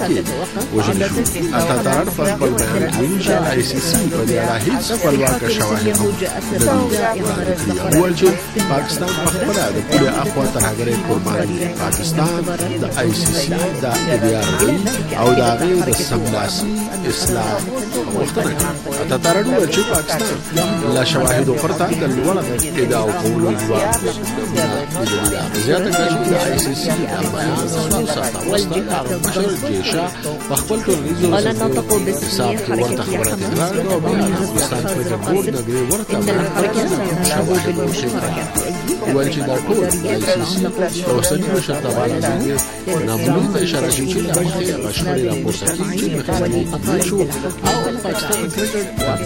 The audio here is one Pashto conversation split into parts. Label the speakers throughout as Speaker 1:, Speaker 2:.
Speaker 1: کې وژل شو. اتاتار په خپل بیان کې ویلي چې ICC په دې اړه هیڅ خپلواک شواهد نه ویل چې پاکستان په خپل د پوره اخوا ترهګرۍ قرباني پاکستان د ICC د ادارې او د هغې د سملاسي اصلاح غوښتنه کوي. اتاتار ویل چې پاکستان له شواهدو پرته د لوړ ادعا کولو ځواک زیاته کړه چې د ICC د بیان ساته وسته مشر جیشا په خپل ټولنیزو حساب کې ورته خبره تکرار کړه او بیا افغانستان په جمهور نګري ورته شواهد ویل چې دا ټول ICC د اوسني مشرتابه نامونو ته اشاره شوې چې هغه غشړې راپورته کړي چې مخکې شو او پاکستان کرکټ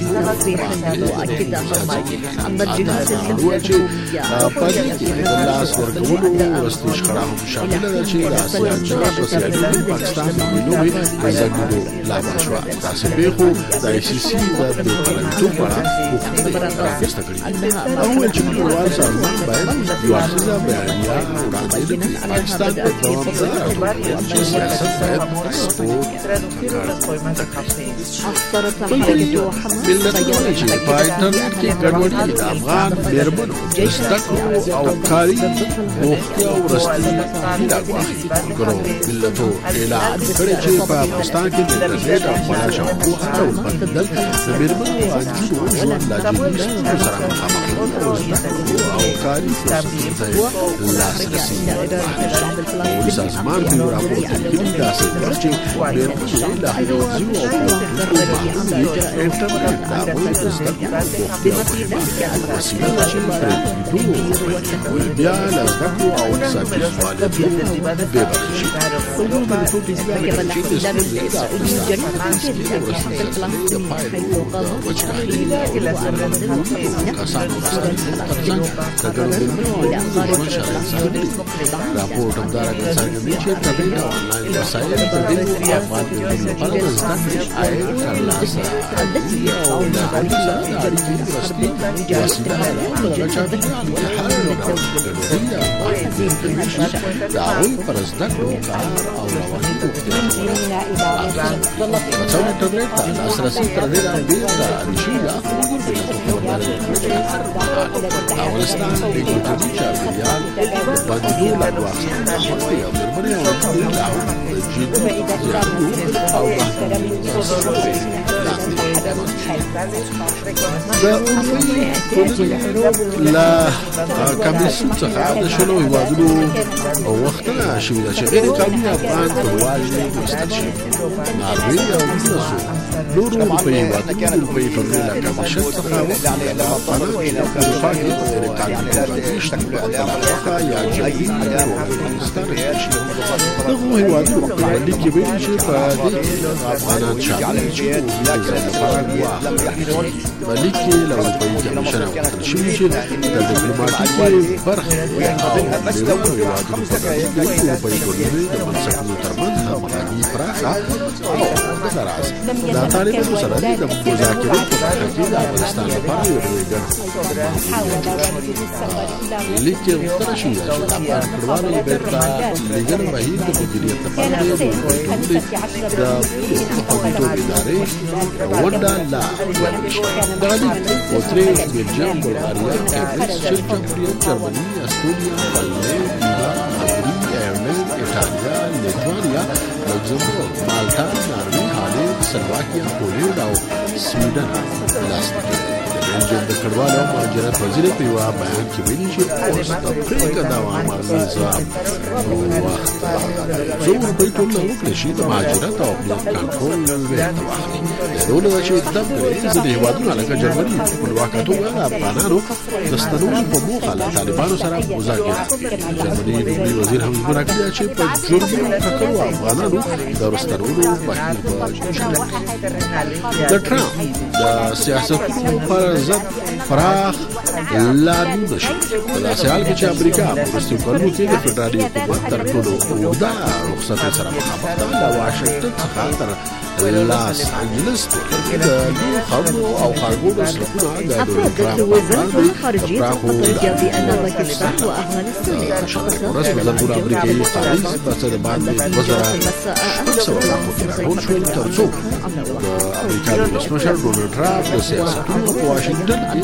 Speaker 1: ویل چې په دې کې د لاس ورکولو وروستي شخړه هم شامله ده چې د آسیا جام په سیالۍ پاکستان د لوبې ځګړو لامل شوه. تاسو به خو د ICC د پرلطو په اړه راپورته کړي او ویل چې نړیوال سازمان باید یو اصلي بیانیه وړاندې کړي. پاکستان په دوامداره توګه سیاست باید سپورت ملتونه چې په انټرنیټ کې ګډوډي د افغان میرمنو زده کړو او کاري روغتیا وروستي هیله غواړي. ګرو ملتو اعلان کړی چې په افغانستان کې د انټرنیټ او خلا شبکو او بدل د میرمنو انجونو ژوند لا جدي ستونزو سره مخامخ او کاري فرصتونو ته لاسرسي او سازمان په راپورته کړي داسې چې میرمنې له حیواني او انټرنیټ د هغوی د زده کړو وسیله ده چې بیا له زده کړو او اقتصادي فعالیتونو بې برخې شي. ټولو ملتونو د راپورټ همدارنګه څرګندوي چې انټرنیټ او آنلاین وسایل د دې افغان میرمنو لپاره د زده کړې عاید ترلاسه او د هغوی سره د اړیکې وروستي وسیله ده او د چاپېریال د هر ډول ګډوډۍ د هغوی پر زده کړو کار او رواني روغتیا مثلا انټرنیټ ته لاسرسي تر دې لاندې د ریشي د افغانستان د ګډوډۍ چاپېریال بندیدو لپاره او میرمنې او او لا کمیسیون څخه د شلو هیوادونو وختونه شوې ده چې غیر قانوني افغان کډوال ایستل شوي. ناروې او نورو اروپایي هیوادونو اروپایي ټولنې له کمیشن څخه افغانان چې په اروپا کې په غیر قانوني توګه میشتي یا جبري افغانستان ایستل شوي. دغو هیوادونو په لیک کې ویلي چې په دې کې افغانان شامل دي چې د ځای لپاره واخلي. په لیک کې له اروپایي کمیشن غوښتل شوي چې د ډیپلوماټیکې برخې او دغو هیوادونو په ګډون د اروپایي ټولنې د بنسټونو ترمنځ همغږي پراخه او دغه راز د طالبانو سره د مذاکرې په برخه کې د افغانستان لپاره یو لوی ګډ لیک کې غوښتنه شوې ده چې د افغان کډوالو د بېرته لېږلو بهیر د مدیریت لپاره د اروپایي ټولنې د خوندیتوب ادارې ونډه لا ورکړل شي. دغه لیک اوتریش، بلجیم، بلغاریا، انګلیس، چک جمهوریت، جرمني، استونیا، فنلنډ، ایران، هنګري، ایرلنډ، ایټالیا، لیتوانیا، لوکزمبورګ، مالټا، ناروې، هالند، سلواکیا، پولینډ او سویډن لاسلیک کړي. بلجیم د کډوالو او مهاجرت وزیر په یوه بیان کې ویلي چې اوس د پرېکړه او عمل نظام وخت زه اروپایي ټولنه وکړی شي د مهاجرت او امنیت کنټرول بېرته واخلي. یادونه ده چې دم کړی ځینې هېوادونه لکه جرمني په خپلواکه توګه د افغانانو د ستنولو په موخه له طالبانو سره مذاکره. جرمني لومړي وزیر هم ژمنه کړې چې په جرمي ککړو افغانانو د راستنولو بهیر به د ټرمپ د سیاستونو پر ضد پراخ لانونه شي. په داسې حال کې چې امریکا په وروستیو کلونو کې د فدرالي حکومت تر ټولو اوږده رخصتۍ سره مخامخ ده. له واشنګټن څخه تر لاس انجلس پورې د لویو خاورو او ښارګوټو سړکونه د ډونالډ ټرمپ په وړاندې د پراخو ورځ په زرګونه امریکایي پالیس په څه د باندې 2600 پراخو کې راټول شول تر څو د امریکا د ولسمشر ډونالډ ټرمپ د سیاستونو په واشنګټن کې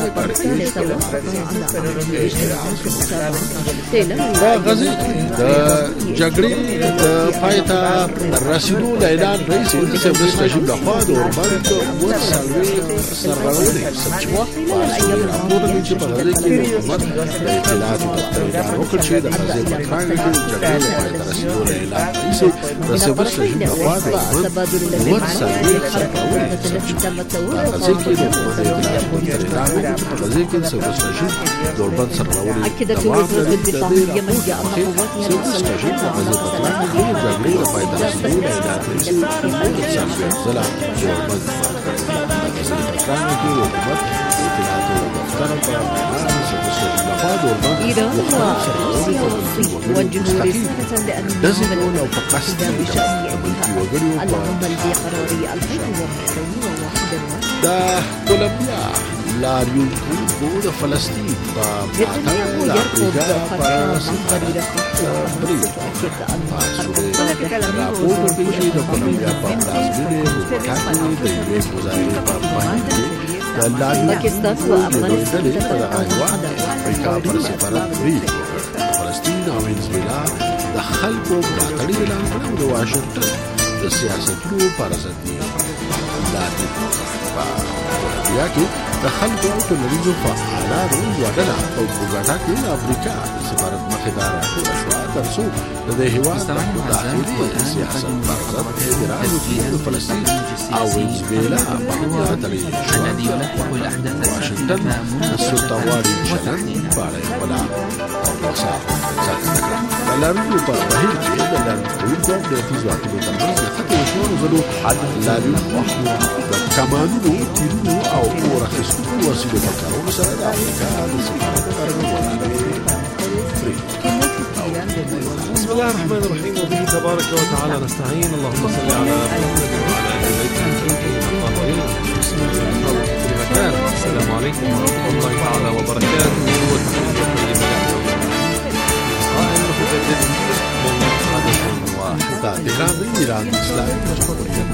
Speaker 1: په غزې کې د جګړې د پای ته رسیدو له اعلان راهیسې د سیمهییز رژیم لخوا د اوربند 4 سرغړونې سرچینه راپور دی چې په غزې کې د حکومت د اطلاعاتو دفتر اداره وکړ چې د غزې په ترانګ کې د جګړې د پای ته رسیدو له اعلان راهیسې د سیمهییز رژیم لخوا د اوربند 4 سرغړونې سرچینه په غزې کې د حکومت د اطلاعاتو دفتر اداره وکړ چې په غزې کې د سیمهییز رژیم د اوربند سرغړونې
Speaker 2: أكدت وزارة الدفاع اليمنية أن قوات إيران وروسيا والصين يوجهوا رسالة لأمنهم الالتزام بشأن انتهاء العمل بقرار 2021
Speaker 1: دا کولمبیا لاریونکو د فلسطین په
Speaker 2: نتنياهو يرفض فتح مصدر
Speaker 1: راپور کوي د کولمبیا په پلازمینه بوګوټا کې د یوې وزارت په باندې د
Speaker 2: باکستان و افغانستان
Speaker 1: د افریقا پر سفارت فلسطین او وینزویلا د خلکو ملاتړ اعلان کړی د واشنګټن د سیاستونو پر ضد دي. یا کې د خلکو ټولنیزو فعالانو یوه ډله په بوګوټا کې د افریقا د سفارت مخې ته راټوله شوه تر څو د دې هېواد د داخلي سیاست پر ضد اعتراض وکړي. د فلسطین او وینزویلا باندې تړلې شوه. واشنګټن د سلطهوالي چلند په اړه یې خپله تبصره څرګنده کړه. د لاریونو په بهیر کې د لاریونکو امنیتي ځواکونو ترمنځ د ختې وشوو ځلو لاریونکو د کمانونو تیرونو او اور اخیستونو وسیلو په کارولو سره د افریقا د سفارت لپاره
Speaker 3: بسم الله الرحمن الرحيم وبه تبارك وتعالى نستعين. اللهم صل على محمد وعلى ال بيته الطاهرين. بسم الله في مكان. السلام عليكم ورحمه الله تعالى وبركاته.
Speaker 1: دا تهران د ایران اسلامي جمهوریت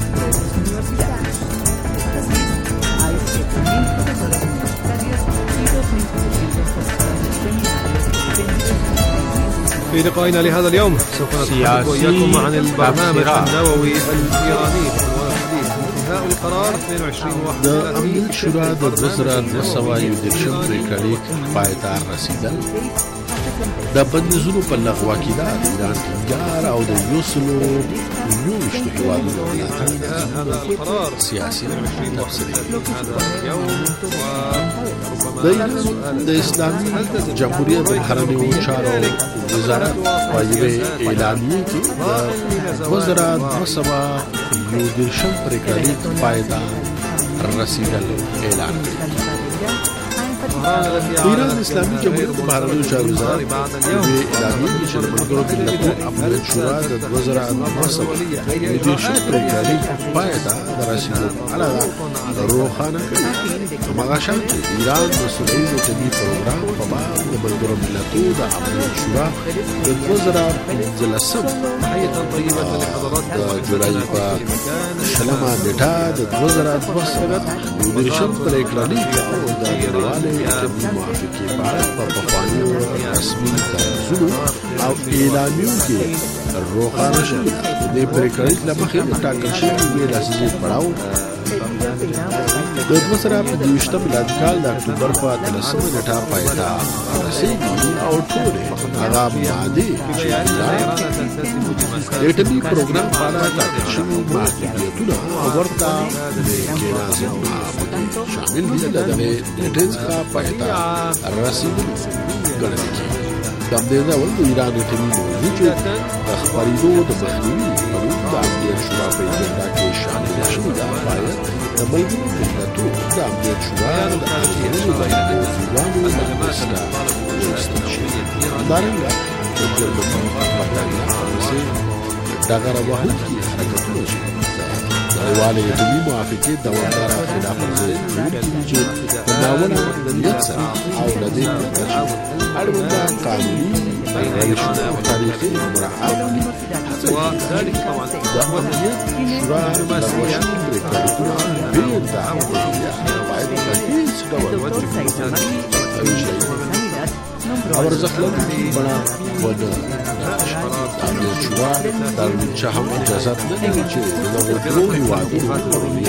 Speaker 3: في لقائنا لهذا اليوم سوف نتحدث وإياكم عن البرنامج النووي الإيراني والحديث انتهاء القرار 22/31
Speaker 1: د امنیت شورا د 2019 پریکړې پای ته رسیدل. د بندیزونو په لغوه کې د ایران ټینګار او د 129 هېوادونو ملاتړ سیاسي د ایران د اسلامي جمهوریت د بهرنیو چارو وزارت په یوې اعلامیې کې د 2019 پریکړې پای ته رسیدل اعلان کړی. ایران اسلامي جمهوریت د بهرنیو چارو وزارت د اعلامیې چې د ملګرو ملتونو امنیت شورا د 2019 پریکړې پای ته رسیدل اړه روښانه کړې. هماغه شان چې ایران د سولهییز اټومي پروګرام په باب د ملګرو ملتونو د امنیت شورا د 2015 د جولای په 20مه نیټه د 2019 پریکړې او د نړیوالې موافقې په اړه په پخوانیو رسمي تنظیمونو او اعلامیو کې روښانه شوې ده. د دې پریکړې له مخې د ټاکل شوي لاسیزې پړاو د 2025 میلادي کال د اکتوبر په 13مه نیټه پای ته رسېږي او ټولې هغه مادې چې د اټومي پروګرام په اړه ټاکل شوي محدودیتونه او ورته کېنازونه شامل دي. د دغې نیټې څخه پای ته رسېدلي ګڼل کېږي. د همدې ډول د ایران اټومي موضوع چې د خپرېدو د مخنیوي قانون د امنیت شورا په اجنډا کې شامل شوې ده باید د ملګرو ملتونو د د امنیت شورا د ارزونو د وزیرانو له مسله وایستل شوي. همدارنګه د جرمني برطانیه پالیسۍ ډغره وهونکي حرکتونه چې د نړیوالې علمي موافقې دوامداره خلاف ورزي کوونکي چې په ناوړه نیت سره او له دې پرته چې اړونده قانوني روشونه او تاریخي مراعات کړي.
Speaker 3: وذلك طبعا
Speaker 1: د امنیت شورا د واشنګټن پرېکړه بیرته باید په هیڅ ډول او ارزښت لرونکي بڼه ونه امنیت شورا د چا هم اجازت نه لري چې د دغو دوو هېوادونو قانوني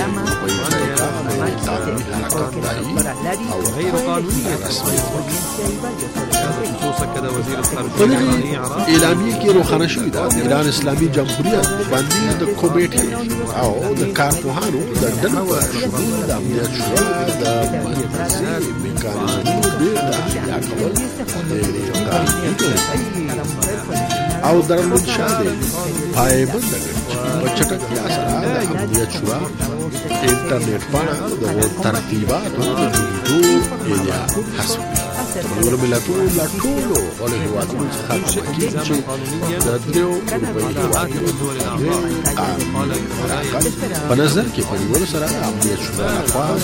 Speaker 1: حرکات دایي او
Speaker 3: غیر قانوني
Speaker 1: رسمي وکړي.
Speaker 3: خصوصا كذا وزير الخارجية
Speaker 1: په دغې اعلامیې کې روښانه شوي ده د ایران اسلامي جمهوریت باندې د کومیټې او د کارپوهانو د ډلو په شمول د امنیت شورا د مرکزي میکانیزمونو بیرته احیا کول او درمند شاده پایبند کړي په چټکتیا سره د امنیت شورا انټرنیټ پاڼه د ترتیباتو د جوړېدو ایډیا حسب نور ملتونو لا ټولو له هېوادونو څخه کیږي چې د دریو په نظر کې په نیولو سره د امنیت شورا لخوا د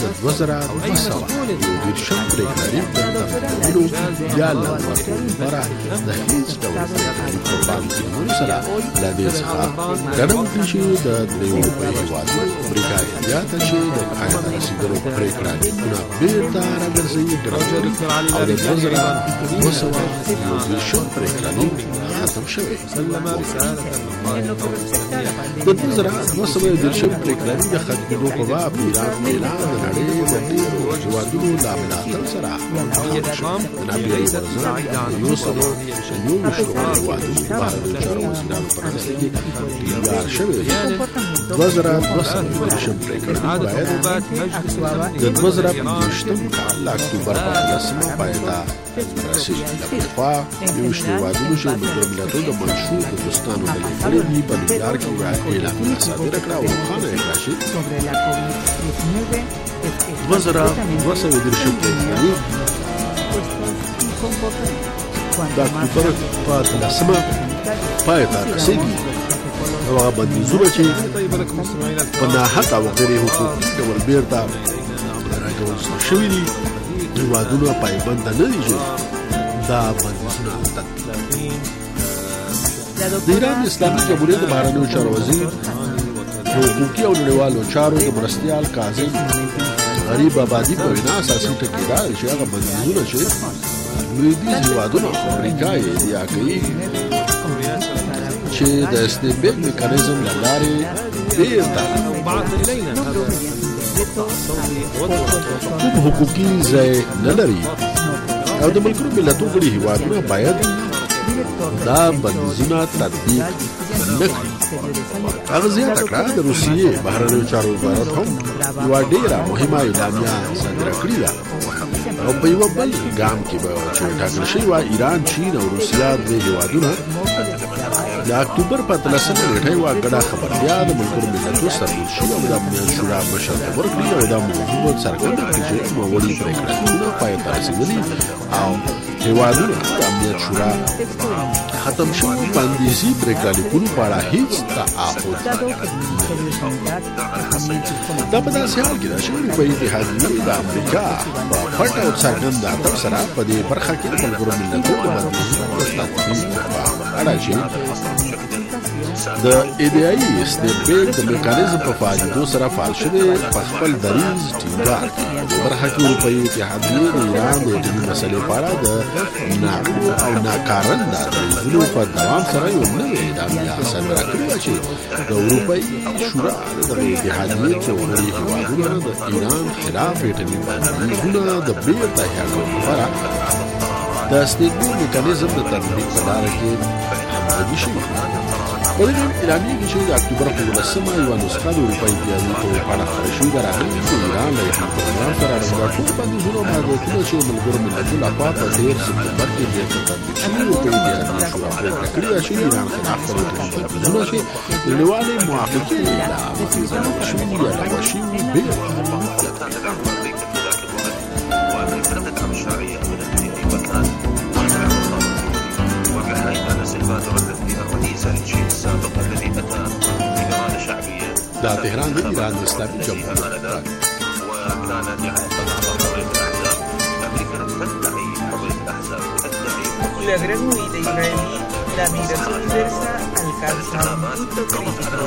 Speaker 1: 2022 پرېکړې د تفصیلونو یا لغوه لپاره د هیڅ ډول په باندې نیولو سره له دې څخه ګڼه وکړي چې د دریو هېوادونو امریکا ایالات چې د پای ته رسېدلو پرېکړه بیرته راګرځوي او د 2022 پرېکړه ختم شوې. د 2022 پرېکړه د ختمېدو په باب ایران اعلان د نړۍ د ډېرو هېوادونو له ملاتړ سره د نابرابرۍ پر ضد یو سوه هېوادونو بهرنیو چارو وزیرانو په رسمي کې ټینګار شوی دی. 2022 پرېکړه باید د 2025 کال د اکتوبر په 10مه پای ته رسېږي. دغه یوشت هېوادونو چې ملګرو ملتونو د منشور د دوستانو ډلې کړې دي په نیویارک کې اعلامیه صادره کړه او روښانه یې کړه چې 2022 پرېکړه د اکتوبر په 10مه پای ته رسېږي. هغه بندیزونه چې په ناحقه او غیر حقوقي ډول بیرته راګرځول شوي دي هېوادونه پایبند نه دي چې دا بندیزونه تطبیق. د ایران اسلامي جمهوریت د بهرنیو چارو وزیر حقوقي او نړیوالو چارو د مرستیال کاظم غریب آبادي په وینا اساسي ټکي دا چې هغه بندیزونه چې لویدیځ هېوادونه امریکا یې ادعا کوي چې د استبداد میکانیزم له لارې بیرته کوم حقوقي ځای نه لري او د ملګرو ملتونو غړي هېوادونه باید دا بندیزونه تطبیق نه کړي. هغه زیاته کړه د روسیې بهرنیو چارو وزارت هم یوه ډېره مهمه اعلامیه صادره کړې ده او په یوه بل ګام کې به چې ټاکل شوي وه ایران، چین او روسیه دوی هېوادونه د اکتوبر په 13مه نېټه یوه ګډه خبرتیا د ملګرو ملتونو سرمنشي او د امنیت شورا مشر ته ورکړي او دا موضوع څرګنده کړي چې نوموړي پرېکړه پای ته رسېدلي او هېوادونه د امنیت شورا ختم شوي بندیزي پرېکړه لیکونو په اړه هېڅ تعهد دا په داسې حال کې ده چې اروپایي اتحادیې د امریکا په پټ او څرګند عدم سره په دې برخه کې د ملګرو ملتونو د بندیزونو د تطبیق په اړه چې د ایډیایي استبداد د میکانیزم په فعالیدو سره فعال شوی په خپل دریځ ټینګار کوي. په برخه کې اروپایي اتحادیې د ایران د اټومي مسلې په اړه د ناقص او ناکارنده دریځونو په دوام سره یو نوې اعلامیه صادره کړې ده چې د اروپایي شورا د اتحادیې څو غړي هېوادونه د ایران خلاف اټومي بندیزونه د بیرته احیا کولو لپاره د استبداد میکانیزم د تطبیق په لاره کې همغږي شوي. په دې اعلامیه کې چې د اکتوبر په 10مه یوه نسخه د اروپایي اتحادیې په پاڼه خپره شوې ده راغلي چې ایران له ایران سره اړوند ټول بندیزونه او محدودیتونه چې ملګرو ملتونو لخوا په 13 سپتمبر کې بیرته تطبیق شوي اروپایي اتحادیې شورا پرېکړه کړې ده چې ایران خلاف بندیزونه چې نړیوالې موافقې له مخې شوي یا لغوه شوي بیرته
Speaker 4: المبادرة التي الرئيس التشي السابق الذي أتى بإرادة شعبية
Speaker 1: دا تهران د ایران د اسلامي جمهوریت
Speaker 4: وكان يعتقد حرية الأحزاب. أمريكا تدعي حرية الأحزاب، تدعي
Speaker 5: Le agrego de israelí, la migración diversa alcanza un punto crítico.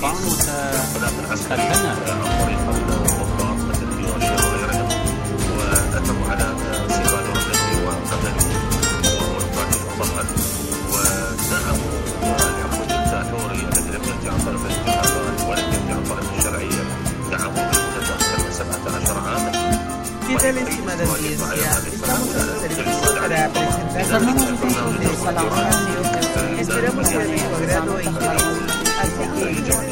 Speaker 4: وأتوا على سيبان الرجل وقتلوا وقتلوا طبعا ودعموا الحكم الدكتاتوري الذي لم يأتي عن طريق الانتخابات ولم يأتي عن طريق الشرعية، دعموا بالمنتدى 17 عاما.
Speaker 5: ¿Qué tal, estimada audiencia? Estamos en servicio para presentar los contenidos de la radio. Esperamos sea de su agrado e interés. Así que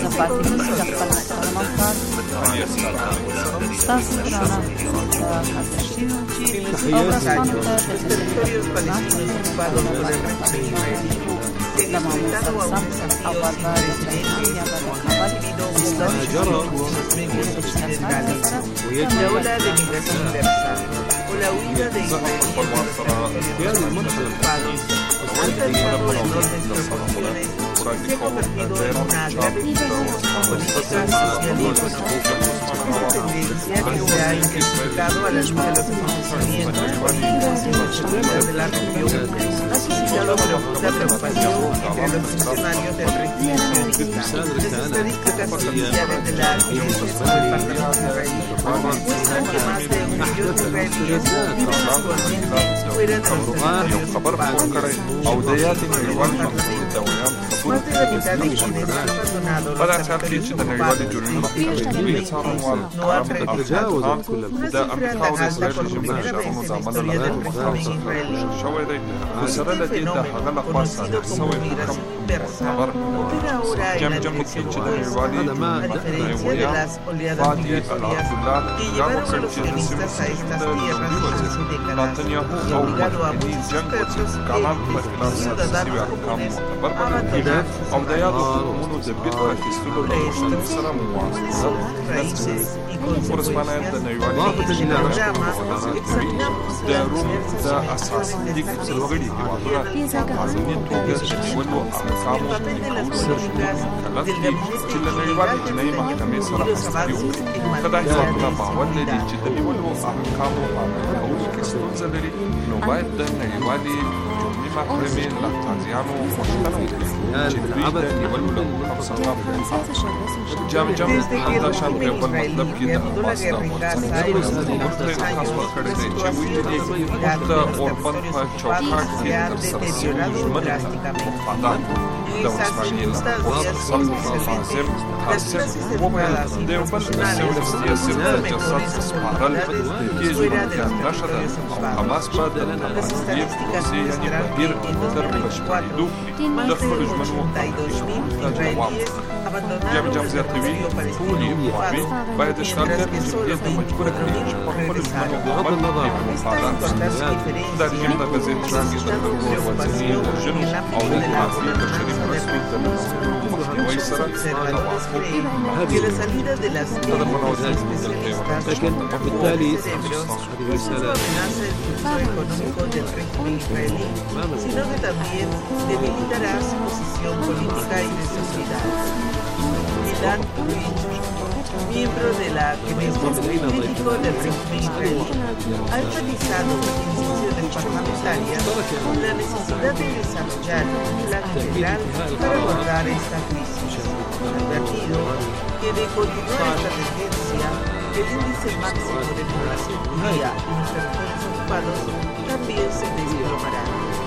Speaker 5: los territorios palestinos ocupados por el régimen israelí se han enfrentado a un desafío sin precedentes los medios occidentales. La ola de migración universal o la huida de Israel por los territorios ocupados ha alcanzado enormes proporciones y se ha convertido en una grave crisis política, social y económica. Esta tendencia que se ha intensificado a la luz de los acontecimientos políticos y sociales de la región ha suscitado profunda preocupación entre los funcionarios del régimen sionista. Las estadísticas oficiales de la Agencia del Parlamento israelí muestran que más de 1 millón de israelíes viven actualmente fuera de los territorios ocupados. Más de la mitad de quienes han abandonado los territorios ocupados no han regresado. Una cifra tan alta por primera vez en la historia del régimen israelí. Este fenómeno, conocido como migración inversa, opera ahora en la dirección opuesta, a diferencia de las oleadas migratorias que llevaron a los sionistas a estas tierras hace décadas y obligado a muchos expertos e ciudadanos comunes a abandonar restos, raíces y consecuencias. En el programa examinamos las diversas dimensiones de esta crisis. El papel de las políticas del gabinete ilegal de Netanyahu y los avances en materia de Desde que el régimen israelí reanudó la guerra en Gaza en los últimos 2 años, la situación de seguridad de los territorios ocupados se ha deteriorado drásticamente. En esas circunstancias es excelente las clases educadas internacionales buscan mejores oportunidades fuera de los territorios ocupados. Las estadísticas muestran que en 2024 más de 82.000 israelíes abandonaron el territorio palestino ocupado, mientras que solo 21 regresaron. Esta importante diferencia ha suscitado preocupación en el ámbito de la gobernanza del régimen. Muchos observadores creen que la salida de las élites especialistas o cerebros no solo amenaza el futuro económico del régimen israelí, sino que también debilitará su posición política y de sociedad. Ilan Rich, miembro de la Comisión Crítico del régimen israelí, ha enfatizado en sesiones parlamentarias la necesidad de desarrollar un plan integral para abordar esta crisis. Ha advertido que de continuar esta tendencia, el índice máximo de población judía en los territorios ocupados también se desplomará.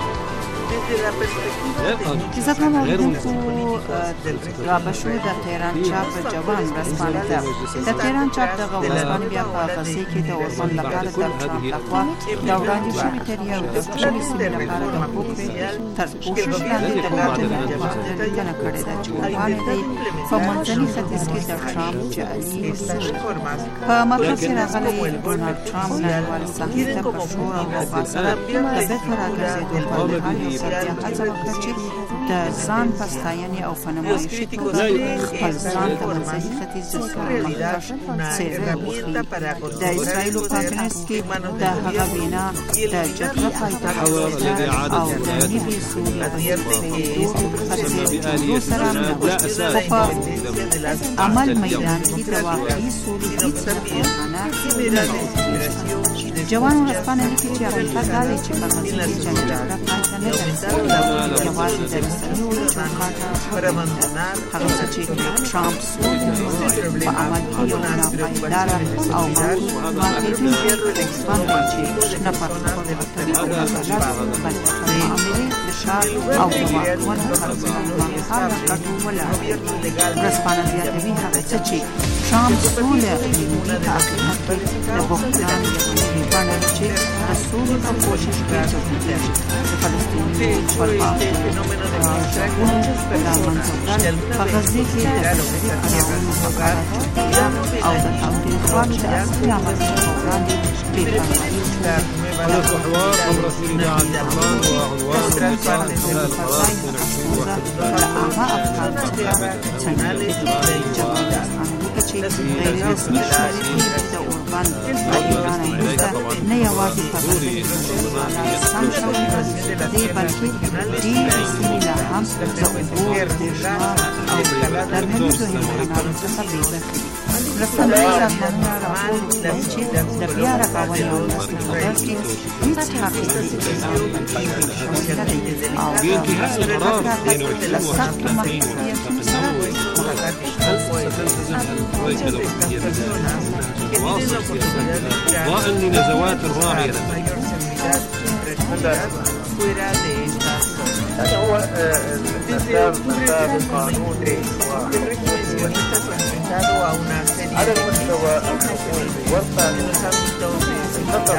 Speaker 5: Desde la perspectiva
Speaker 2: کیسه ما بودو رابشو در تهران چاپ جوان رسمانی ده در تهران چاپ دغه ورځپاڼې بیا په غزې کې د اوربند لپاره د ټرامپ لخوا د وړاندې شوې تریه او د سپېڅلې سیمې لپاره د پوکړې تر پوښښ لاندې د ګټې لیکنه کړې ده چې وړاندې دی په منځني ختیځ کې د ټرامپ جعلي په مرکز کې راغلی ډونالډ ټرامپ نړیوالې ساحې ته په شور او غوغا سره د بیرته راګرځېدو په حال یو ځل هڅه وکړه چې د ځان پستاینې او په نمایش توګه خپل ځان ته مرکزي ختیځ د سولې مخکښ څېره وښيي. د اسرائیلو کانفرنس کې د هغه وینا د جګړه پای ته رسېدل او د نوې سولې په پرېږدو سره نه وه، خو په عمل میدان کې د واقعي سولې هېڅ معنا نه ده. جوان ورځپاڼه لیکي چې حقیقت دا دی چې په غزې کې جګړه پای ته نه ده رسېدلې، یوازې د رسنیو له چوکاټه هغه څه چې ټرمپ سولې په عمل کې یو ناپایداره او ماتېدونکی ځوان دی چې نه پر خپلو اتلو او عدالت بلکې پر معاملې فشار او د واکمن هغه ګټو ولاړ دی. ورځپاڼه زیاتوي هغه څه چې ټرمپ سوله نیولې په حقیقت کې د بحران یوه نوې بڼه ده چې د سولې په کوشش کې ګډېږي. د فلسطینیانو پر غږونو له منځه وړل په غزې کې د فکري کړاوونو لپاره چوپتیا او د تاوتریخوالي د اصلي عملونو په وړاندې بېپروايي
Speaker 3: حدث حوار عبر أثير إذاعة الرحمن وعنوان لقاء خلال قرار 22
Speaker 2: غیر رسمي شمالي د اوربان له ایران وروسته نه یوازې په سم شوي دي بلکې ډېرې سیمې لا هم د اوبو برېښنا او کرنیزو امکاناتو څخه بې برخې دي. رسنیو سازمانونه راپور ورکوي چې د بیا رغونې او نسل بدل کې هېڅ حقیقي اقتصاد شوی نه دی او د له سختو محدودیتونو سره
Speaker 3: ضاء لنزوات الراعية.
Speaker 6: هذا هو مسار القانون على المستوى الحكومي والقانوني خطر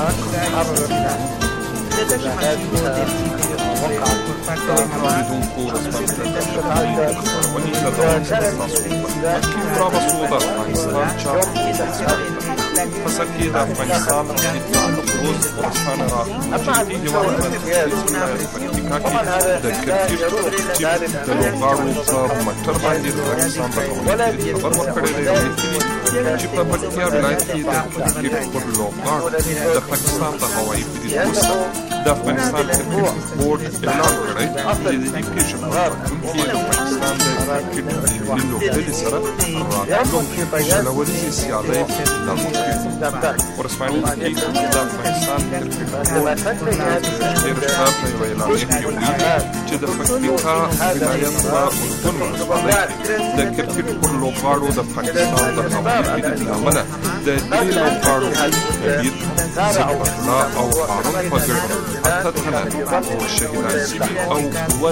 Speaker 5: مسكي أفغانستان روز ورسان راح جدي جوان الفكاكي ذكرتي دلوغارو مكتر باندې افغانستان په خبر ورکړی دی چې په پکتیا ولایت کې د کرکټ پر لوغار د پاکستان د هوایي بریدونو د افغانستان کرکټ بورډ اعلان کړی چې د دې شمال راتلونکي د پاکستان د کرکټ لوبډلې سره راتلونکي شلولې سیالۍ لغوه کړي. ورسپانیز کې د افغانستان کرکټ بورډ ډېر ښه په یوه اعلامیه کې ویلي چې د پکتیکا ولایت په اردن ولسوالۍ کې د کرکټ پر لوبغاړو د پاکستان د هوایي برید له امله د درې لوبغاړو کبیر ذکر الله او هارون په ګډه اته تنه شهیدان شوي او اووه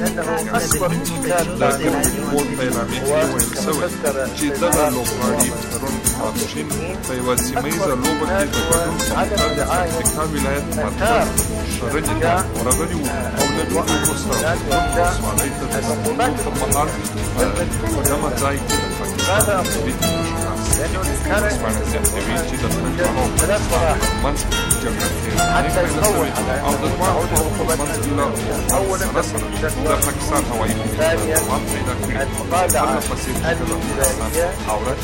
Speaker 5: د کرکټ بورډ په اعلامیه کې ویل شوی چې دغه لوبغاړي پرون ماسپښین په یوه سیمه ییزه لوبه کې د ګډون سمندر د پکتیکا ولایت مرکز شرنجې ته ورغلي وو او له دغې وروسته ولسوالۍ ته د ستنېدو پر مهال په دغه ځای کې د پاکستان عسکري ورځپاڼه زیاتوي چې د پښتنو منځ کې جګړه پیل شوې او د دواړو طرفو په منځ کې له سره سره د پاکستان هوایي برید دوام پیدا کړي پرله پسې چې د افغانستان خاوره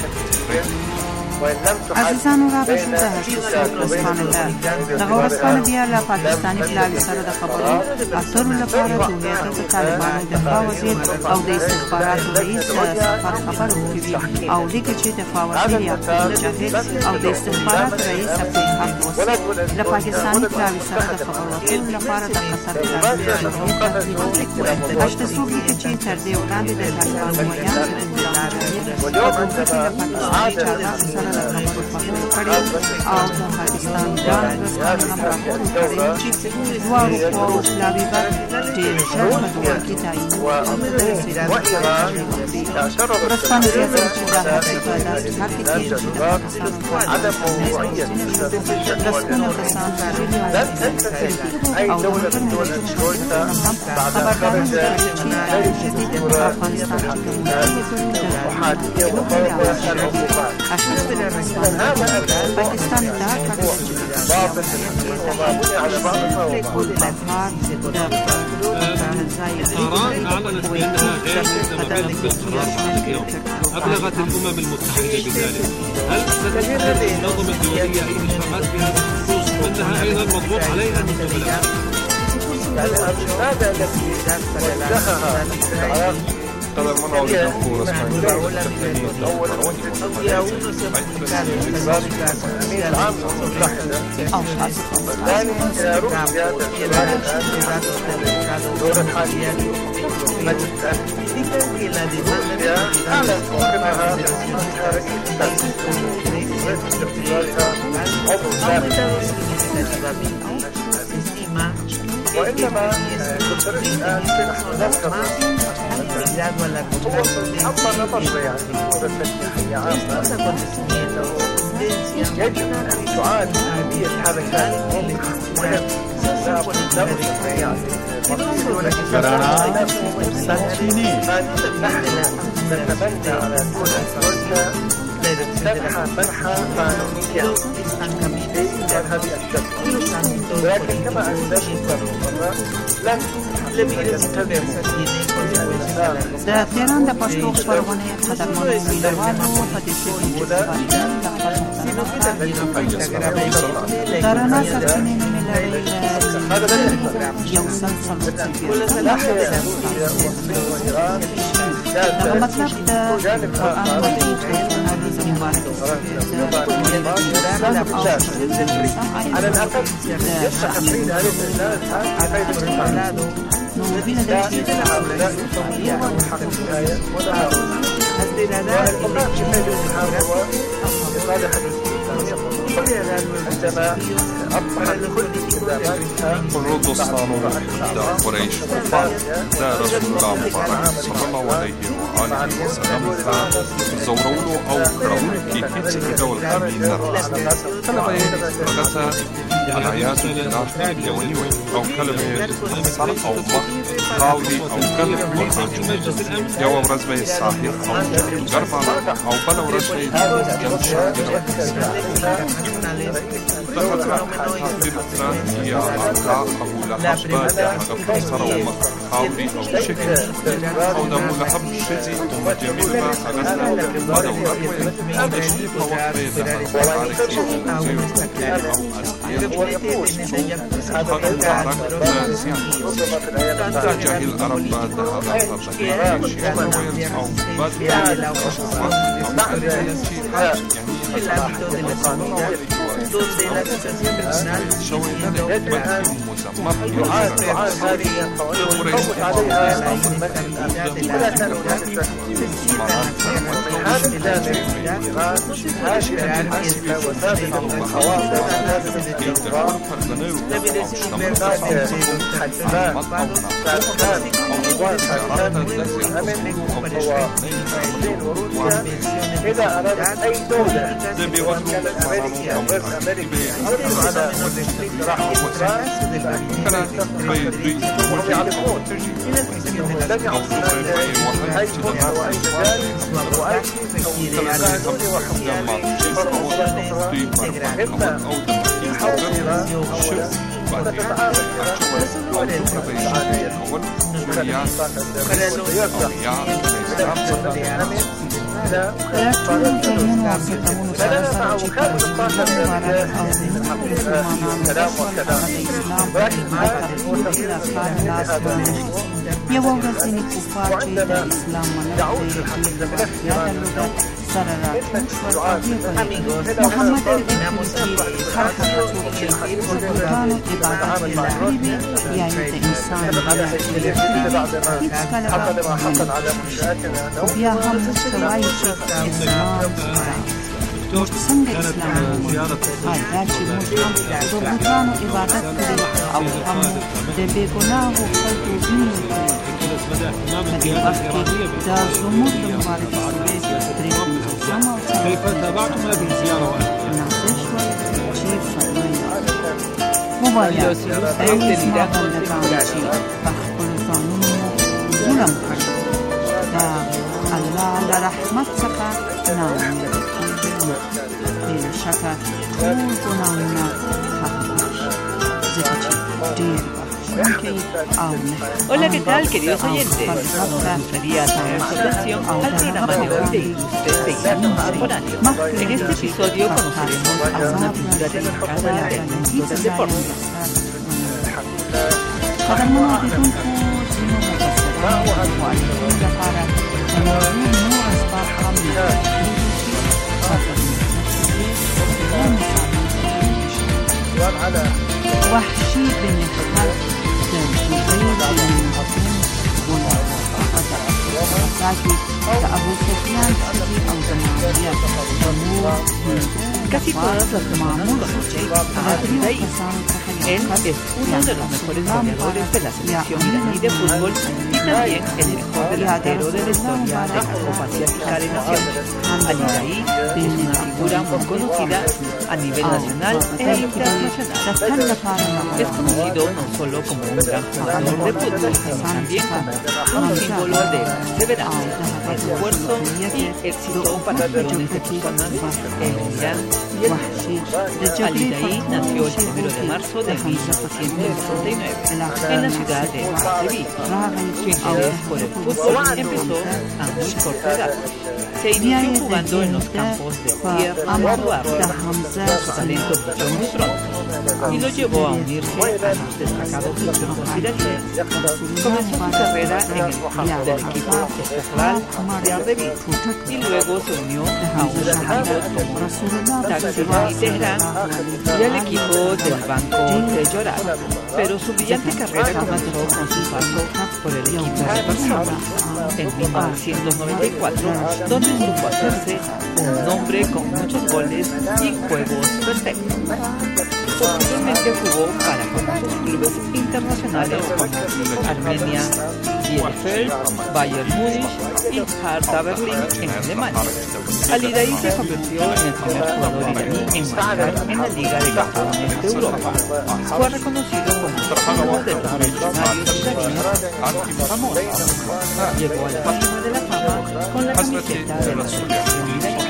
Speaker 2: عزیزانو راغلی شو د هشتوسوک ورځپاڼه ده. دغه ورځپاڼه بیا له پاکستاني پلاوي سره د خبرو اترو لپاره د هویت د طالبانو دفاع وزیر او د استخباراتو رئیس سفر خبر ورکوي او لیکي چې دفاع وزیر یعقوب مجاهد او د استخباراتو رئیس عبدالحق وصي له پاکستاني پلاوي سره د خبرو اترو لپاره د قطر پلاوي هشتوسوک لیکي چې تر دې وړاندې د طالبانو ویاند غلام مجاهد له پاکستاني چارواکو سره د خبرو خبرو کړې او د پاکستان ډان ورځپاڼه هم راپور ورکړی چې دواړو قواوو پلاوي به ډېر ژر په دواړو کې تعینوي او د رسېدو لپاره هڅې وکړي. ورځپاڼه زیاتوي چې دا هڅې په داسې حال کې کېږي چې د پاکستان لسګونه کسان وژلي او وژل شوي او د وطن هم خبرداری ورکړې چې دا افغانستان چې کوم
Speaker 6: وحادية وفرضها العقوبات.
Speaker 2: پاکستان ادعا کړې
Speaker 6: باطل وما بني على بعض فهو
Speaker 3: إيران أعلنت بأنها غير مهتمة باستقرار اليوم. أبلغت الأمم المتحدة بذلك. هل ستتخذ النظم الدولية أي إجراءات في هذا الخصوص؟ إنها أيضا مضغوط عليها من قبلها.
Speaker 6: هذا الذي وجهها العراق
Speaker 5: قدر منع الجمهور
Speaker 6: الأمين العام المتحدة الثاني روسيا دولة حاليا مجلس روسيا أعلن موقفها وإنما كنت الآن نذكر أما نظر يعني صورة تشريحية عامة يجب أن تعاد هذه الحركات نتمنى على كل أسرتها منحى قانونية هذه الشركة، ولكن كما أسلمت مرة لن
Speaker 2: د تهران د پښتو خبرونه قدرمنو مینوالو په دې کې د رڼا سرچینې ملي یو سلسله د مطلب د قرآن مجید
Speaker 6: على الأقل يستحقين هذه الناس
Speaker 2: نوبين داشتين
Speaker 6: هؤلاء حق الآية عندما أصبح الكل
Speaker 5: قنوط الصانون دا قريش وفاة دا رسول الله مبارك صلى الله عليه وآله وسلم زورولو أو كرهولو كيفية دولة أمين كلمة رغسة العياذ بالله اليومي أو كلمة صار أو مخ قاولي أو كلمة والرجل يوم رزبي الصاحب أو جربنا أو بلو رزبي جمشا هي أعطاء أبو لحب بعدها فسر ومخ قاولي أو شكل أو دم لحب الشتي ثم جميل ما أغسنا ولو رقوي هذا شيء فوقبيتها وعليكي أو تجاه العرب بعد هذا
Speaker 6: إذا أرادت أي دولة كانت أمريكا أو غير أمريكا على راح أوكران يعرفون لم يعرفون أي فرصة وأي مجال وأي قانون وحكومة إما يحاول وتتعامل
Speaker 2: یو ورځنی کفار چې د اسلام منل سره راټول محمد قربانو عبادت الهی یعنی د انسان
Speaker 6: حصل ما حصل على منشآتنا
Speaker 2: بیا هم مستوای چې اسلام موږ څنګه اسلام دا چې موږ هم د بوتانو عبادت کړو او هم د بې ګناهو خلکو وینې په دې وخت کې دا زموږ د مبارزې
Speaker 3: كيف تابعتم هذه الزيارة
Speaker 2: مباريات أي اسمع بندقان شيء بخبر ظنون ظلم دا الله لرحمت څخه ناامید کېږو بې شکه ټول ګناهونه هغه بخښي ځکه چې ډېر بخښونکی او
Speaker 7: Hola, ¿qué tal, queridos oyentes? Nos gustaría traer su atención al programa de hoy de Ilustres de Hilato Contemporáneo. En este episodio conoceremos a una figura dedicada del mundo del deporte.
Speaker 2: قدمونه لیدونکو ځینو مفسرانو د معلمینو لپاره د موضوع نور اسباب هم مطرح کړي چې وحشي بن خلف د زبیر بن مسلم والعراقي د ابو سفیان ښځې او د معاویه د مور
Speaker 7: Casi todas las personas conocen a Al-Hidayi. Él es uno de los mejores goleadores de la selección iraní de fútbol y también el mejor delantero de la historia de la Copa Asiática de Naciones. Al-Hidayi es una figura muy conocida a nivel nacional e internacional. Es conocido no solo como un gran jugador de fútbol, sino también como un símbolo de perseverancia, esfuerzo y éxito para millones de personas en Irán. Al-Hidayi nació el 1 de marzo de 1969 en la ciudad de Marseille. Su interés por el fútbol empezó a muy corta edad. Se inició jugando en los campos de tierra de su barrio. Su talento brilló muy pronto y lo llevó a unirse a los destacados equipos iraníes. Comenzó su carrera en el club del equipo Istiqlal de Ardebil y luego se unió a unos equipos como Taxi y Teherán y al equipo del Banco de Jorat. Pero su brillante carrera comenzó con su paso por el equipo de Barcelona en 1994, donde supo hacerse un nombre con muchos goles y juegos perfectos. Posteriormente jugó para famosos clubes internacionales como Armenia, Bielefeld, Bayern Múnich y Hertha Berlín en Alemania. Al-Hidayi se convirtió en el primer jugador iraní en marcar en la Liga de Campeones de Europa. Fue reconocido como uno de los legionarios iraníes más famosos. Llegó a la cima de la fama con la camiseta de la selección iraní.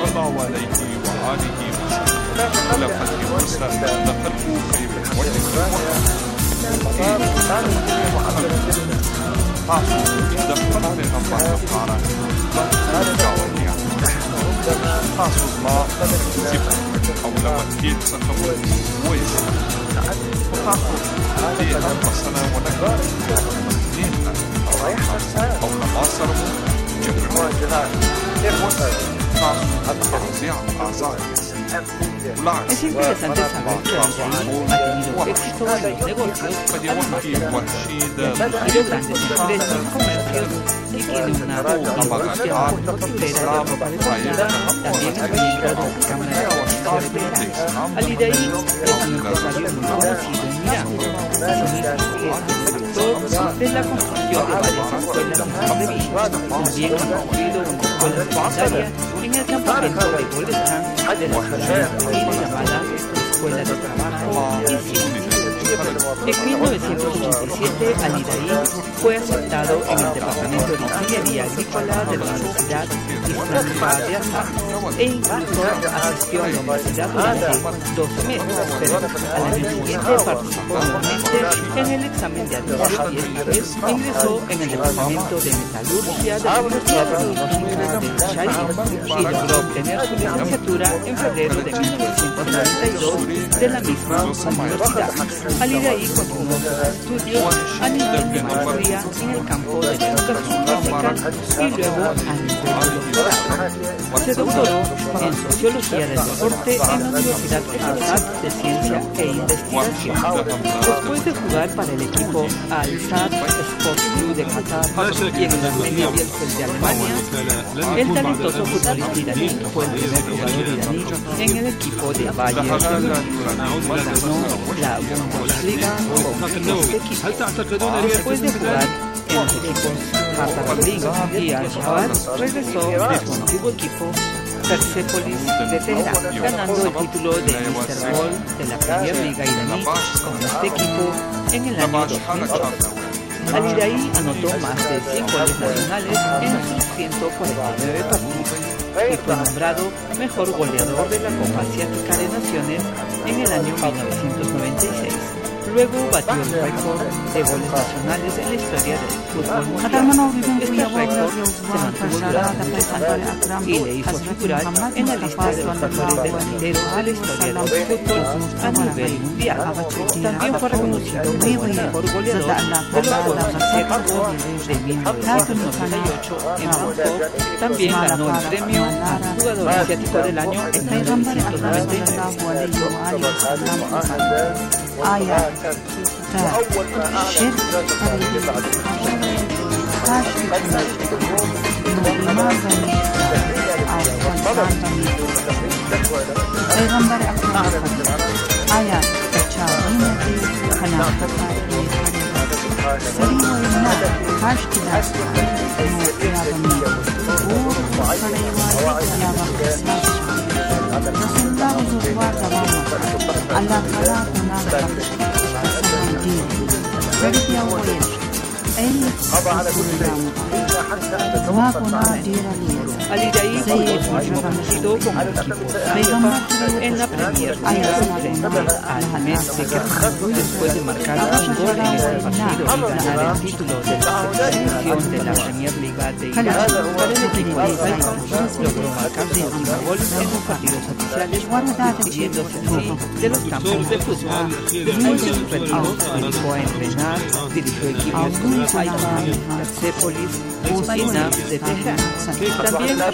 Speaker 7: Es interesante saber que Al-Hidayi ha tenido éxito en los negocios, además de dirigido grandes empresas, comercios y tiene una industria manufacturera de ropa de marca, también es miembro de la Cámara de Comercio de Irán. Al-Hidayi es un empresario muy conocido en Irán. Asimismo, es actor de la construcción de varias escuelas en Ardebil. También ha construido una escuela secundaria en el campamento de Golestan de la ciudad de Ardebil llamada Escuela de Trabajo y Ciencia. En 1987, Al-Hidayi fue aceptado en el Departamento de Ingeniería Agrícola de la Universidad Islámica de Azad e incluso asistió a la universidad durante 12 meses, pero al año siguiente participó nuevamente en el examen de admisión y esta vez ingresó en el Departamento de Metalurgia de la Universidad Tecnológica de Sharif y logró obtener su licenciatura en febrero de 1992 de la misma universidad. Al-Hidayi continuó sus estudios a nivel de maestría en el campo de la educación básica y luego a nivel de doctorado. Se doctoró en Sociología del Deporte en la Universidad Azad de Ciencia e Investigación. Después de jugar para el equipo Al-Sadd Sports Club de Qatar y en el Armenia Bielefeld de Alemania, el talentoso futbolista iraní fue el primer jugador iraní en el equipo de Bayern Múnich. Ganó la Bundesliga con este equipo. Después de jugar en los equipos Hertha Berlín y Al-Shabaab, regresó a su antiguo equipo Persepolis de Teherán, ganando el título de Mr. Gol de la Premier Liga iraní con este equipo en el año 2002. Ali Daei anotó más de 100 goles nacionales en sus 149 partidos y fue nombrado mejor goleador de la Copa Asiática de Naciones en el año 1996. Luego batió el récord de goles nacionales en la historia del fútbol mundial. Este récord se mantuvo durante muchos años y le hizo figurar en la lista de los mejores delanteros de la historia del fútbol a nivel mundial. También fue reconocido como el mejor goleador de los Juegos Asiáticos de 1998 en Bangkok. También ganó el premio al jugador asiático del año en 1996.
Speaker 2: پیغمبر اکرم آیا چاوینه خلافت سری و نه کاش که دست نو یا رسول الله بزرگوار دوام الله تعالی گناه بخش دیر سری بیا ویل ای رسول الله ما گناه دیر لیز
Speaker 7: Ali Daei es más reconocido como el equipo en la Premier League al mes de que después de marcar un gol en este partido y ganar el título de la selección de la Premier League de Irán, para el equipo de Cyprus logró marcar su último gol en los partidos oficiales, despidiéndose así de los campos de fútbol. Después de su retiro, se dedicó a entrenar, dirigió equipos como Haifa, Persepolis y NAF de Teherán. También y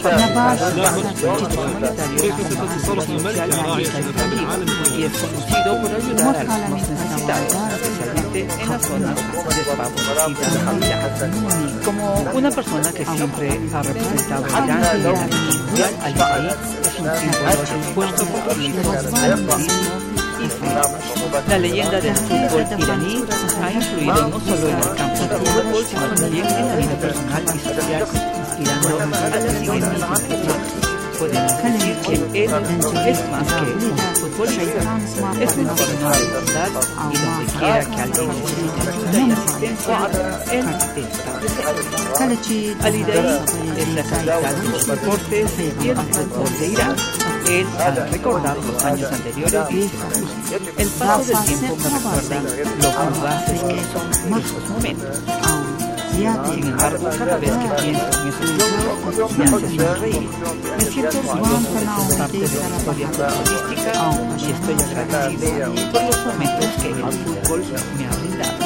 Speaker 7: es conocido por ayudar a los más necesitados, especialmente en las zonas desfavorecidas de Irán. Como una persona que siempre ha representado a Irán en la vida mundial, Ali Daei es un símbolo de esfuerzo por libertad y fe. La leyenda del fútbol iraní ha influido no solo en el campo del fútbol, sino también en la vida personal y social, inspirando a las siguientes generaciones. Podemos decir que él es más que un futbolista, es un signo de igualdad y donde quiera que alguien necesite ayuda y asistencia, él está presente. Ali Daei es la capital de los deportes y el fútbol de Irán. Él, al recordar los años anteriores, dice: el paso del tiempo me recuerda lo fugaces que son esos momentos. Sin embargo, cada vez que pienso en esos logros, me hace sonreír. Me siento orgulloso de ser parte de la historia futbolística y estoy agradecido por los momentos que el fútbol me ha brindado.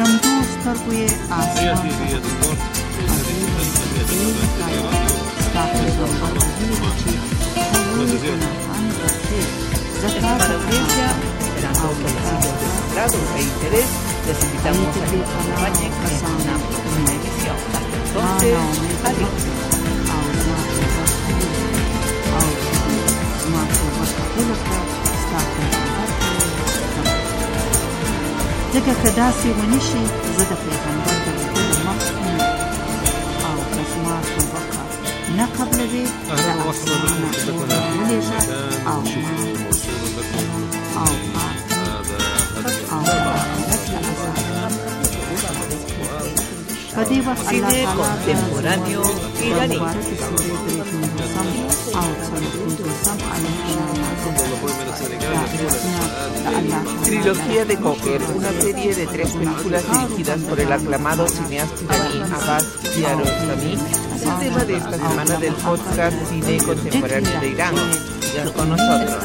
Speaker 7: Estimada audiencia, esperando que les haya de su agrado e interés, les invitamos a que nos acompañen en una próxima emisión. Hasta entonces, adiós.
Speaker 2: ځکه که داسې ونه شي زه د پیغمبر د لیدلو مخکې او زما توبه نه قبلوي د اسمانه ولېږه او
Speaker 7: Cine contemporáneo iraní. Trilogía de Cocker, una serie de 3 películas dirigidas por el aclamado cineasta iraní Abbas Kiarostami, es el tema de esta semana del podcast Cine Contemporáneo de Irán. Sigan con nosotros.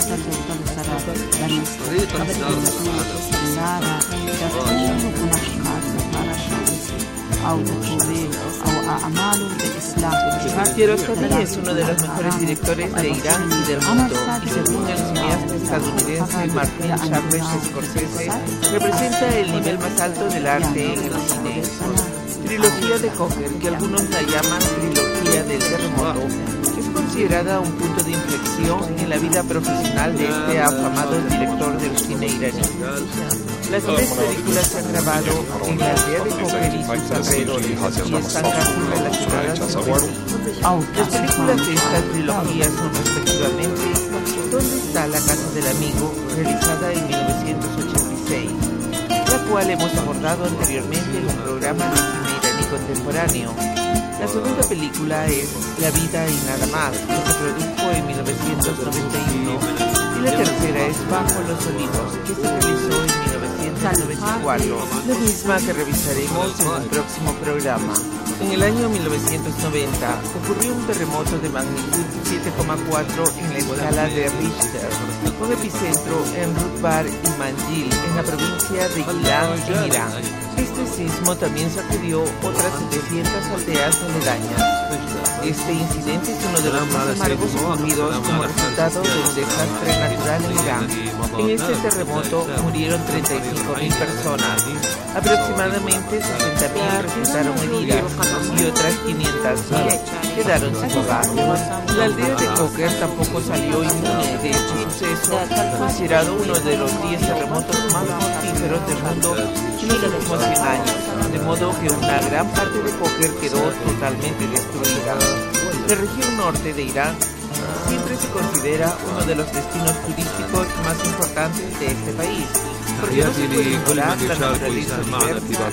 Speaker 7: Kiarostami es uno de los mejores directores de Irán y del mundo, y según el cineasta estadounidense Martin Scorsese, representa el nivel más alto del arte en el cine. Trilogía de Cocker, que algunos la llaman trilogía del terremoto, es considerada un punto de inflexión en la vida profesional de este afamado director del cine iraní. Las 3 películas se han grabado en la aldea de Cocker y sus alrededores y están casi relacionadas entre sí. Las películas de esta trilogía son respectivamente ¿Dónde está la casa del amigo?, realizada en 1986, La
Speaker 8: cual hemos abordado anteriormente en un programa de cine iraní contemporáneo. La segunda película es La vida y nada más, que se produjo en 1991, y la tercera es Bajo los olivos, que se realizó en 1994, la misma que revisaremos en el próximo programa. En el año 1990 ocurrió un terremoto de magnitud 7,4 en la escala de Richter, con epicentro en Rutbar y Manjil, en la provincia de Gilan, en Irán. Este sismo también sacudió otras 700 aldeas aledañas. Este incidente es uno de los más amargos ocurridos como resultado de un desastre natural en Irán. En este terremoto murieron 35.000 personas. Aproximadamente 60.000 resultaron heridas y otras 500.000 quedaron sin hogar. La aldea de Koker tampoco salió inmune de este suceso, considerado uno de los 10 terremotos más mortíferos del mundo en los últimos 100 años, de modo que una gran parte de Koker quedó totalmente destruida. La región norte de Irán siempre se considera uno de los destinos turísticos más importantes de este país, porque no se puede ignorar la naturaleza diversa,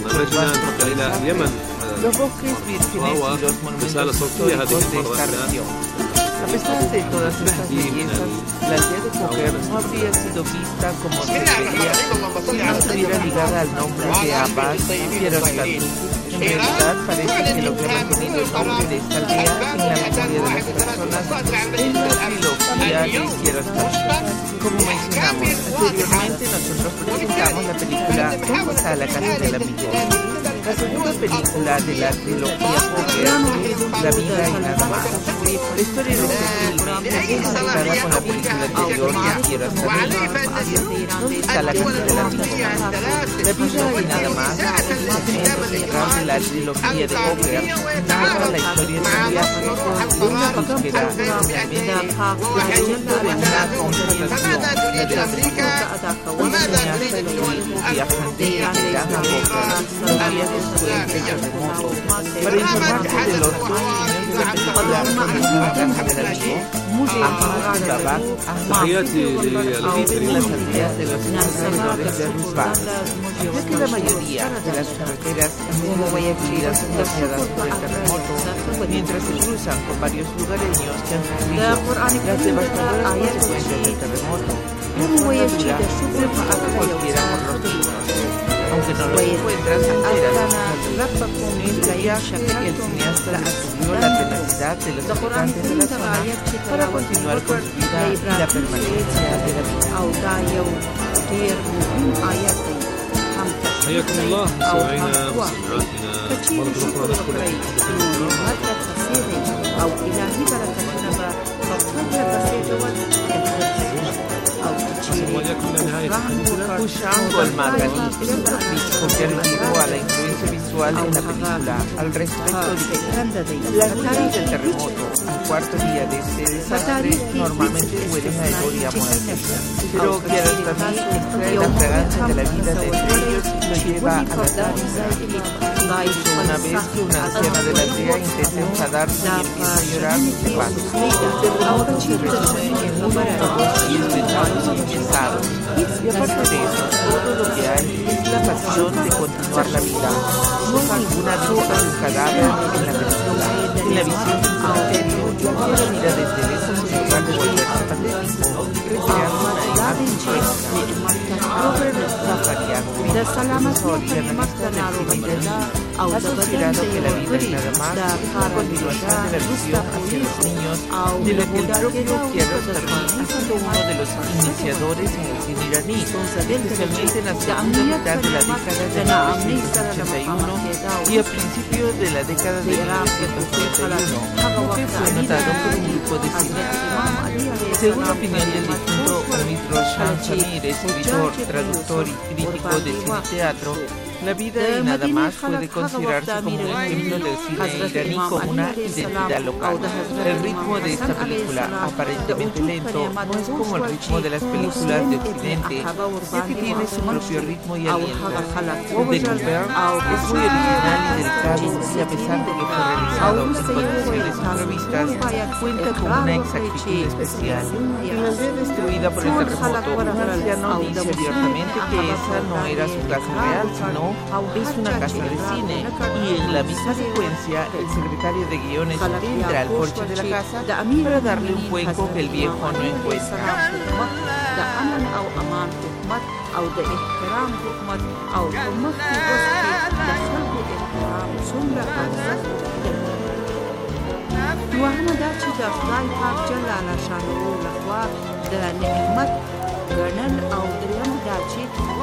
Speaker 8: los bosques vírgenes y los monumentos históricos de esta región. A pesar de todas estas bellezas, la aldea de Koker no habría sido vista como se debería si no estuviera ligada al nombre de Abbas Kiarostami. En realidad parece que lo que ha mantenido el nombre de esta aldea en la memoria de las personas es la trilogía de Kiarostami. Como mencionamos anteriormente, nosotros presentamos la película ¿Dónde está la casa del amigo? La segunda película de la trilogía Koker es La vida y nada más. La historia de este filme es conectada con la película anterior de Kiarostami, ¿Dónde está la casa del amigo? La vida y nada más es el segmento central de la trilogía de Koker, narra la historia de un viaje de una búsqueda finalmente resulta de una constatación, la de la película. Un cineasta y turismo viajante que irán a Koker los días después del terremoto para informarse de los 2 niños de la película ¿Dónde está la casa del amigo? Ahmad y Babak Ahmad viven en las aldeas de los alrededores de Rutbar, ya que la mayoría de las carreteras han sido destruidas y dañadas por el terremoto, mientras se cruzan con varios lugareños que han sufrido las devastadoras consecuencias del terremoto. La zona dura se pasa cualquiera por los niños. Aunque no los encuentras enteras, en esta viaje el cineasta descubrió la tenacidad de los habitantes de la zona para continuar con su vida y la permanencia de la vida.
Speaker 3: حياكم الله مستمعينا ومستمعاتنا مرة أخرى نشكر
Speaker 8: Escuchando al Maganí, porque arribó a la influencia visual en la película al respecto de las naves del terremoto al cuarto día de este desastre normalmente huelen a hedor y a muerte, pero Kiarostami extrae la fragancia de la vida de entre ellos y lo lleva a la tánica. Incluso una vez que una anciana de la aldea intenta enfadarse y empieza a llorar, se pasa. El terremoto se resume en uno de los días pesados y pesados. Y aparte de eso, todo lo que hay es la pasión de continuar la vida. No hay ninguna vista del cadáver en la película. En la visión del cementerio, la mira desde lejos en lugar de volverse patético y recreando una imagen chueca. Robert Zafarian, profesor y analista del cine iraní, ha considerado que La vida y nada más es una continuación de la alusión hacia los niños, de lo que el propio Kiarostami ha sido uno de los iniciadores en el cine iraní, especialmente en la segunda mitad de la década de 1981 y a principios de la década de 1931, lo que fue notado por un grupo de cineastas. Según la opinión del difunto Omid Roshan Samir, escritor, traductor y crítico de cine y teatro, La vida y nada más puede considerarse como un ejemplo del cine iraní con una identidad local. El ritmo de esta película, aparentemente lento, no es como el ritmo de las películas de Occidente, ya que tiene su propio ritmo y aliento. The Cooper es muy original y delicado y a pesar de que fue realizado en condiciones imprevistas, cuenta con una exactitud especial. En la aldea destruida por el terremoto, un anciano dice abiertamente que esa no era su casa real, sino es una casa de cine, y en la misma secuencia el secretario de guiones entra al porche de la casa para darle un cuenco que el viejo no encuentra.
Speaker 2: دوهم دا چې د خدای پاک جل شانه لخوا د نعمت ګڼل او دریم دا چې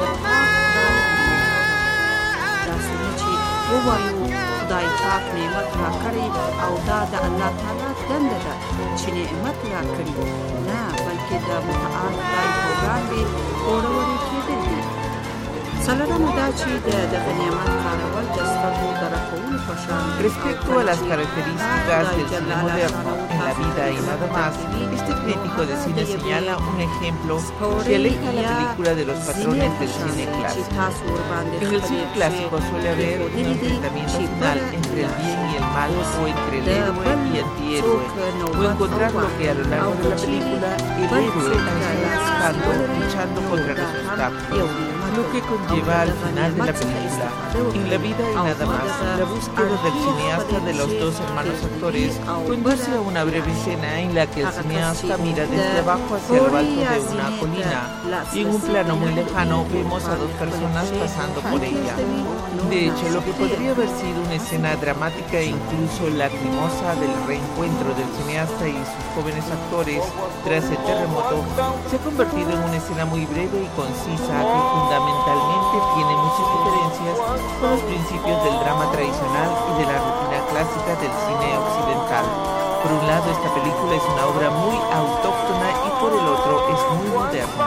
Speaker 2: داسې چې ووایو خدای پاک نعمت راکړی او دا د الله تعالی دنده ده چې نعمت راکړي نه بلکې د متعال خدای په وړاندې اورورې کېدل دي. څلورم دا چې د نعمت کارول د سترګو د رپولو په شان.
Speaker 8: Respecto a las características del cine moderno en la vida y nada más, este crítico de cine señala un ejemplo que aleja la película de los patrones del cine clásico. En el cine clásico suele haber un enfrentamiento final entre el bien y el mal, o entre el héroe y antihéroe, o encontrar lo que a lo largo de la película el héroe está luchando contra los obstáculos, lo que conlleva al final de la película. En la vida y nada más, la búsqueda del cineasta de los dos hermanos actores conduce a una breve escena en la que el cineasta mira desde abajo hacia lo alto de una colina y en un plano muy lejano vemos a dos personas pasando por ella. De hecho, lo que podría haber sido una escena dramática e incluso lacrimosa del reencuentro del cineasta y sus jóvenes actores tras el terremoto se ha convertido en una escena muy breve y concisa que fundamentalmente tiene muchas diferencias con los principios del drama tradicional y de la rutina clásica del cine occidental. Por un lado, esta película es una obra muy autóctona y por el otro es muy moderna.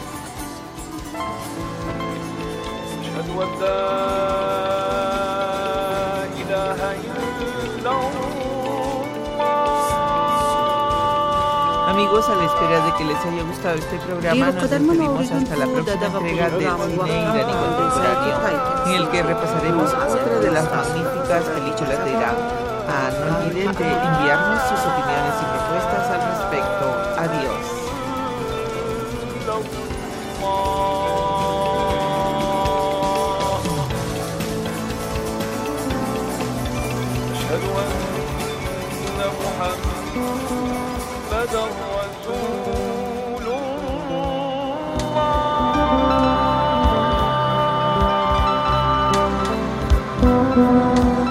Speaker 8: Amigos, a la espera de que les haya gustado este programa, nos despedimos hasta la próxima entrega del cine iraní contemporáneo, en el que repasaremos otra de las magníficas películas de Irán. No olviden de enviarnos sus opiniones y propuestas al respecto. Adiós.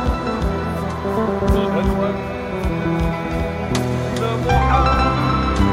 Speaker 6: محمد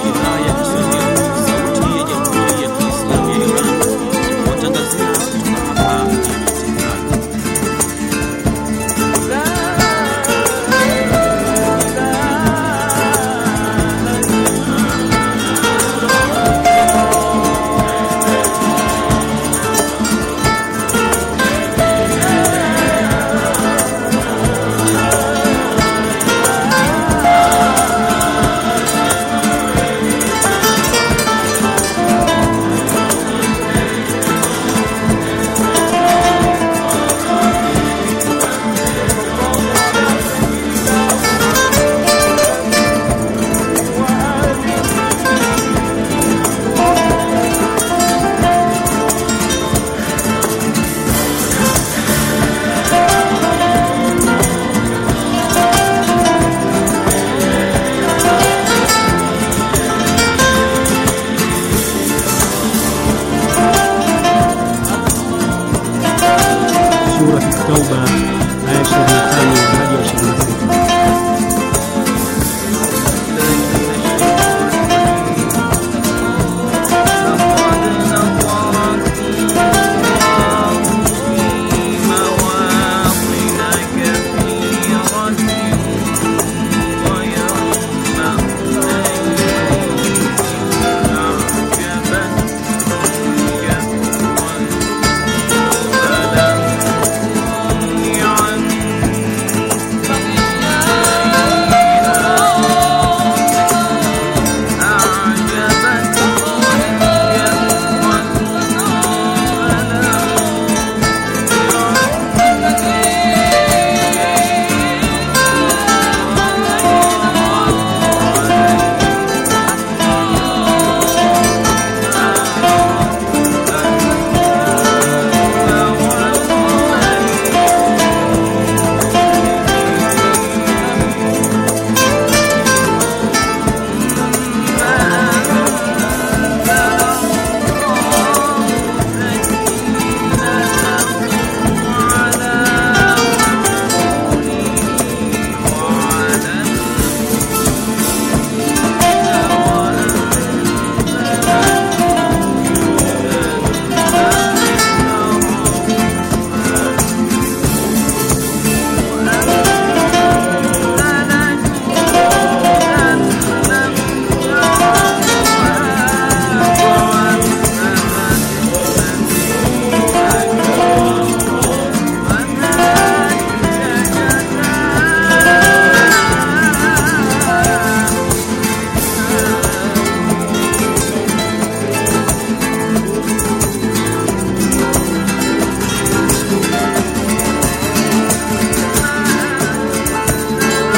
Speaker 3: بداية